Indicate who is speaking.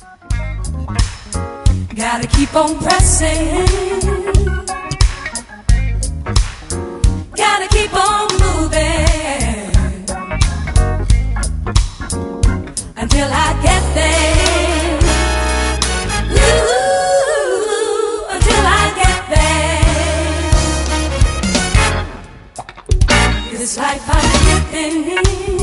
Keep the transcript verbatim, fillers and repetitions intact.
Speaker 1: Gotta keep on pressing. Gotta keep on moving until I get there. Ooh, until I get there. This life I'm living